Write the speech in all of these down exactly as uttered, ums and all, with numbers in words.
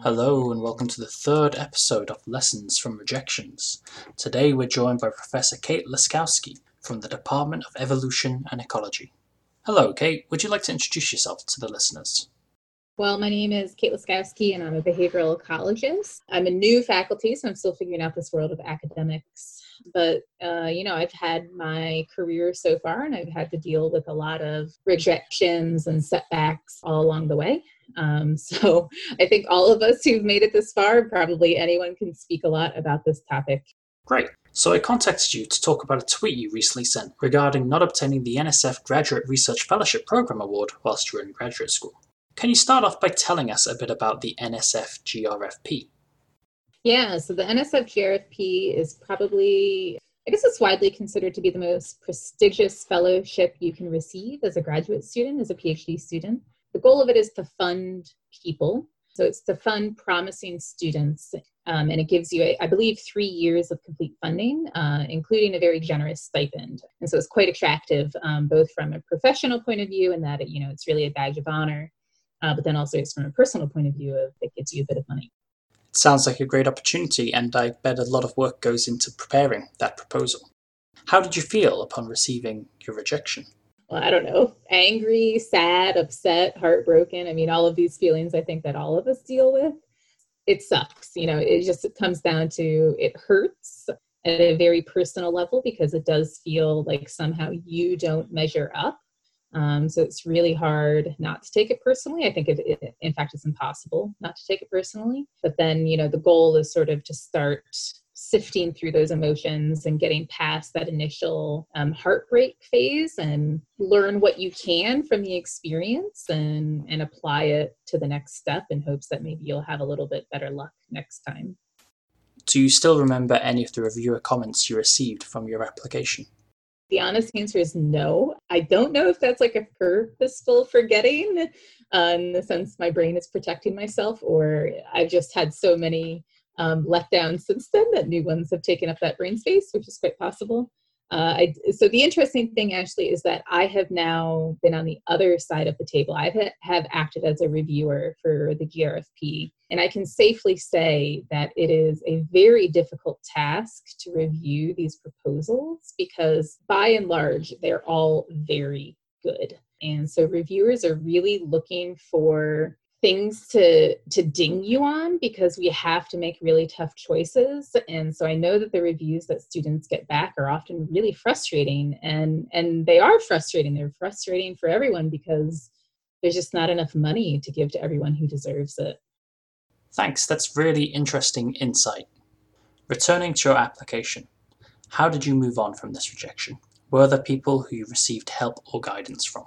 Hello and welcome to the third episode of Lessons from Rejections. Today we're joined by Professor Kate Laskowski from the Department of Evolution and Ecology. Hello Kate, would you like to introduce yourself to the listeners? Well, my name is Kate Laskowski and I'm a behavioral ecologist. I'm a new faculty, so I'm still figuring out this world of academics. But, uh, you know, I've had my career so far and I've had to deal with a lot of rejections and setbacks all along the way. Um, so I think all of us who've made it this far, probably anyone can speak a lot about this topic. Great. So I contacted you to talk about a tweet you recently sent regarding not obtaining the N S F Graduate Research Fellowship Program Award whilst you were in graduate school. Can you start off by telling us a bit about the N S F G R F P? Yeah, so the N S F G R F P is probably, I guess it's widely considered to be the most prestigious fellowship you can receive as a graduate student, as a PhD student. The goal of it is to fund people. So it's to fund promising students, um, and it gives you, I believe, three years of complete funding, uh, including a very generous stipend. And so it's quite attractive, um, both from a professional point of view and that, it, you know, it's really a badge of honor, uh, but then also it's from a personal point of view of it gives you a bit of money. It sounds like a great opportunity, and I bet a lot of work goes into preparing that proposal. How did you feel upon receiving your rejection? Well, I don't know, angry, sad, upset, heartbroken. I mean, all of these feelings I think that all of us deal with. It sucks. You know, it just it comes down to it hurts at a very personal level because it does feel like somehow you don't measure up. Um, so it's really hard not to take it personally. I think, it, it, in fact, it's impossible not to take it personally. But then, you know, the goal is sort of to start sifting through those emotions and getting past that initial um, heartbreak phase and learn what you can from the experience and, and apply it to the next step in hopes that maybe you'll have a little bit better luck next time. Do you still remember any of the reviewer comments you received from your application? The honest answer is no. I don't know if that's like a purposeful forgetting, uh, in the sense my brain is protecting myself, or I've just had so many um, letdowns since then that new ones have taken up that brain space, which is quite possible. Uh, I, so the interesting thing actually is that I have now been on the other side of the table. I ha- have acted as a reviewer for the G R F P, and I can safely say that it is a very difficult task to review these proposals because by and large, they're all very good. And so reviewers are really looking for things to to ding you on because we have to make really tough choices. And so I know that the reviews that students get back are often really frustrating, and and they are frustrating. They're frustrating for everyone because there's just not enough money to give to everyone who deserves it. Thanks, that's really interesting insight. Returning to your application, how did you move on from this rejection? Were there people who you received help or guidance from?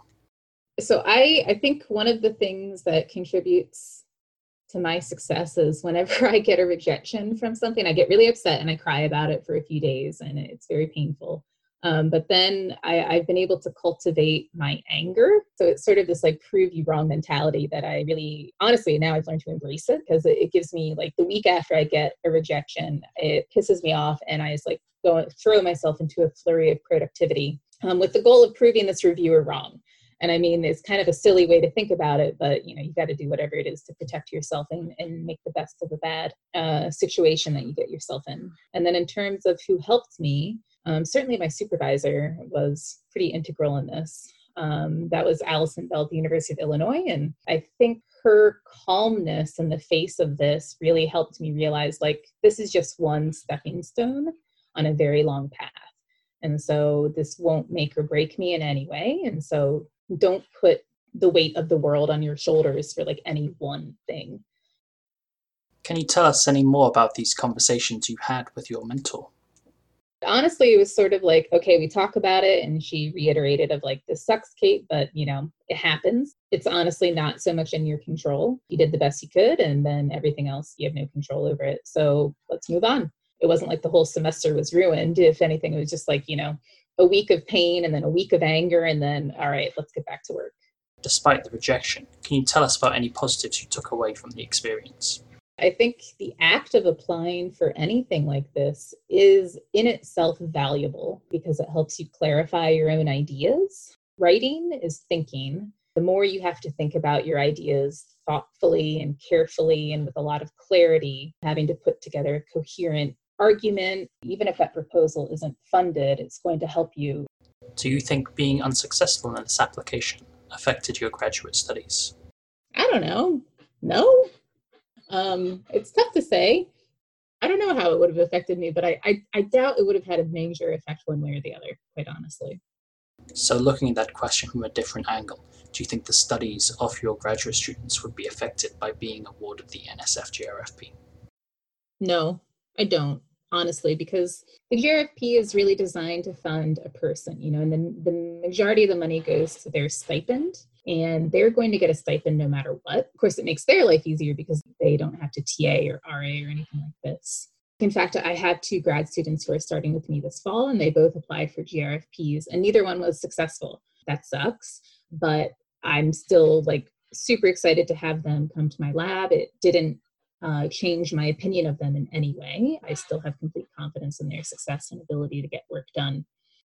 So I, I think one of the things that contributes to my success is whenever I get a rejection from something, I get really upset and I cry about it for a few days and it's very painful. Um, but then I, I've been able to cultivate my anger. So it's sort of this like prove you wrong mentality that I really, honestly, now I've learned to embrace it because it, it gives me like the week after I get a rejection, it pisses me off and I just like go throw myself into a flurry of productivity um, with the goal of proving this reviewer wrong. And I mean, it's kind of a silly way to think about it, but you know, you got to do whatever it is to protect yourself and, and make the best of a bad uh, situation that you get yourself in. And then in terms of who helped me, um, certainly my supervisor was pretty integral in this. Um, that was Allison Bell at the University of Illinois. And I think her calmness in the face of this really helped me realize like, this is just one stepping stone on a very long path. And so this won't make or break me in any way. And so don't put the weight of the world on your shoulders for like any one thing. Can you tell us any more about these conversations you had with your mentor? Honestly, it was sort of like, okay, we talk about it and she reiterated of like, this sucks, Kate, but you know, it happens. It's honestly not so much in your control. You did the best you could and then everything else, you have no control over it. So let's move on. It wasn't like the whole semester was ruined. If anything, it was just like, you know, a week of pain and then a week of anger and then, all right, let's get back to work. Despite the rejection, can you tell us about any positives you took away from the experience? I think the act of applying for anything like this is in itself valuable because it helps you clarify your own ideas. Writing is thinking, The more you have to think about your ideas thoughtfully and carefully and with a lot of clarity, having to put together a coherent argument, even if that proposal isn't funded, it's going to help you. Do you think being unsuccessful in this application affected your graduate studies? I don't know. No. Um, it's tough to say. I don't know how it would have affected me, but I, I, I doubt it would have had a major effect one way or the other, quite honestly. So looking at that question from a different angle, do you think the studies of your graduate students would be affected by being awarded the N S F G R F P? No, I don't, honestly, because the G R F P is really designed to fund a person, you know, and then the majority of the money goes to their stipend, and they're going to get a stipend no matter what. Of course, it makes their life easier because they don't have to T A or R A or anything like this. In fact, I have two grad students who are starting with me this fall, and they both applied for G R F Ps, and neither one was successful. That sucks, but I'm still like super excited to have them come to my lab. It didn't uh, change my opinion of them in any way. I still have complete confidence in their success and ability to get work done.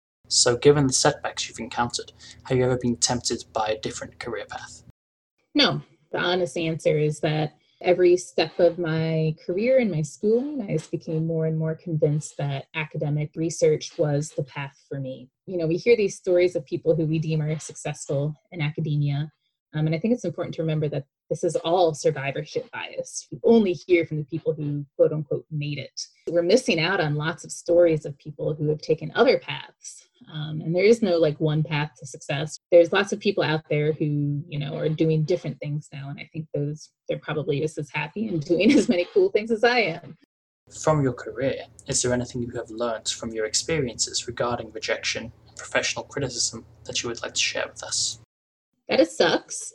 So given the setbacks you've encountered, have you ever been tempted by a different career path? No, the honest answer is that every step of my career and my schooling, I just became more and more convinced that academic research was the path for me. You know, we hear these stories of people who we deem are successful in academia. Um, and I think it's important to remember that this is all survivorship bias. We only hear from the people who, quote unquote, made it. We're missing out on lots of stories of people who have taken other paths. Um, and there is no like one path to success. There's lots of people out there who, you know, are doing different things now. And I think those, they're probably just as happy and doing as many cool things as I am. From your career, is there anything you have learned from your experiences regarding rejection and professional criticism that you would like to share with us? That it sucks.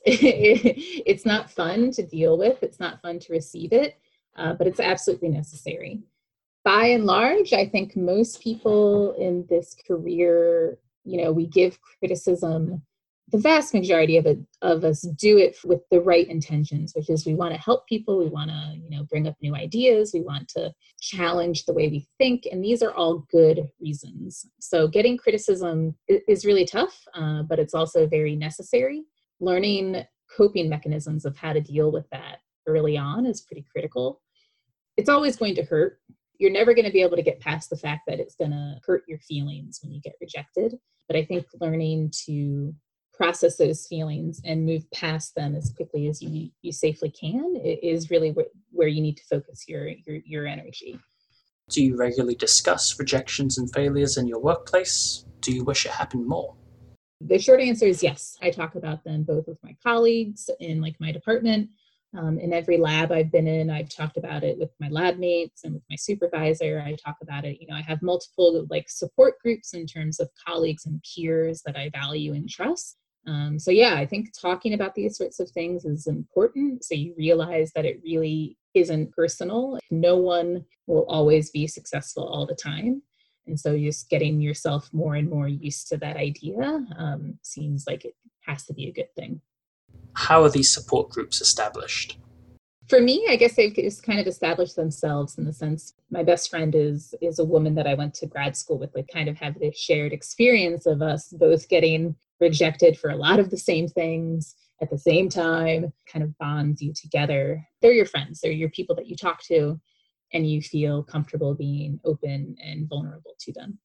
It's not fun to deal with. It's not fun to receive it, uh, but it's absolutely necessary. By and large, I think most people in this career, you know, we give criticism. The vast majority of it of us do it with the right intentions, which is we want to help people, we want to, you know, bring up new ideas, we want to challenge the way we think, and these are all good reasons. So getting criticism is really tough, uh, but it's also very necessary. Learning coping mechanisms of how to deal with that early on is pretty critical. It's always going to hurt. You're never going to be able to get past the fact that it's going to hurt your feelings when you get rejected. But I think learning to process those feelings and move past them as quickly as you, you safely can is really where, where you need to focus your, your, your energy. Do you regularly discuss rejections and failures in your workplace? Do you wish it happened more? The short answer is yes. I talk about them both with my colleagues in like my department. Um, in every lab I've been in, I've talked about it with my lab mates and with my supervisor. I talk about it, you know, I have multiple like support groups in terms of colleagues and peers that I value and trust. Um, so yeah, I think talking about these sorts of things is important. So you realize that it really isn't personal. No one will always be successful all the time. And so just getting yourself more and more used to that idea um, seems like it has to be a good thing. How are these support groups established? For me, I guess they've just kind of established themselves in the sense my best friend is is a woman that I went to grad school with. Like kind of have this shared experience of us both getting rejected for a lot of the same things at the same time, kind of bonds you together. They're your friends. They're your people that you talk to and you feel comfortable being open and vulnerable to them.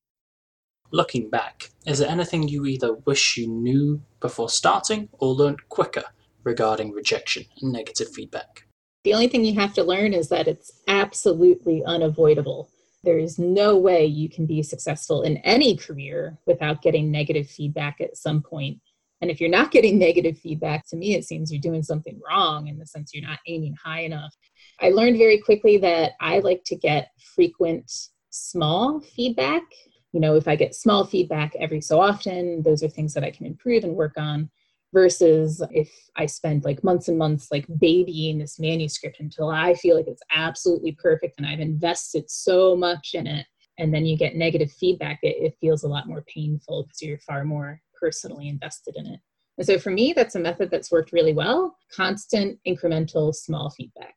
Looking back, is there anything you either wish you knew before starting or learned quicker regarding rejection and negative feedback? The only thing you have to learn is that it's absolutely unavoidable. There is no way you can be successful in any career without getting negative feedback at some point. And if you're not getting negative feedback, to me, it seems you're doing something wrong in the sense you're not aiming high enough. I learned very quickly that I like to get frequent, small feedback. You know, if I get small feedback every so often, those are things that I can improve and work on. Versus if I spend like months and months like babying this manuscript until I feel like it's absolutely perfect and I've invested so much in it, and then you get negative feedback, it, it feels a lot more painful because you're far more personally invested in it. And so for me, that's a method that's worked really well. Constant, incremental, small feedback.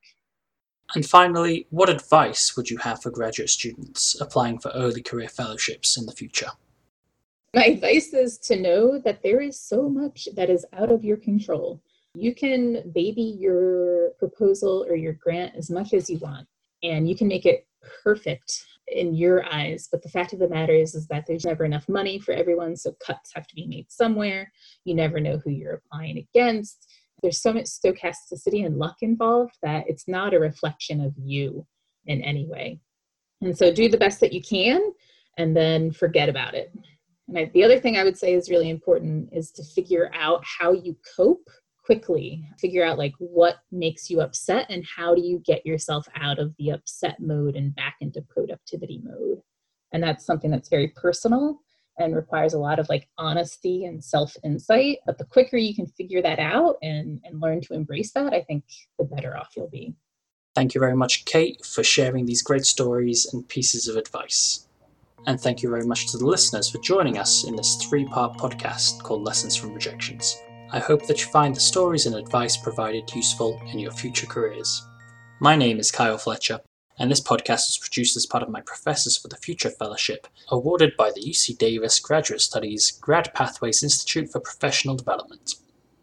And finally, what advice would you have for graduate students applying for early career fellowships in the future? My advice is to know that there is so much that is out of your control. You can baby your proposal or your grant as much as you want, and you can make it perfect in your eyes. But the fact of the matter is, is that there's never enough money for everyone, so cuts have to be made somewhere. You never know who you're applying against. There's so much stochasticity and luck involved that it's not a reflection of you in any way. And so do the best that you can, and then forget about it. And I, the other thing I would say is really important is to figure out how you cope quickly. Figure out like what makes you upset and how do you get yourself out of the upset mode and back into productivity mode. And that's something that's very personal and requires a lot of like honesty and self-insight. But the quicker you can figure that out and, and learn to embrace that, I think the better off you'll be. Thank you very much, Kate, for sharing these great stories and pieces of advice. And thank you very much to the listeners for joining us in this three-part podcast called Lessons from Rejections. I hope that you find the stories and advice provided useful in your future careers. My name is Kyle Fletcher, and this podcast was produced as part of my Professors for the Future Fellowship, awarded by the U C Davis Graduate Studies Grad Pathways Institute for Professional Development.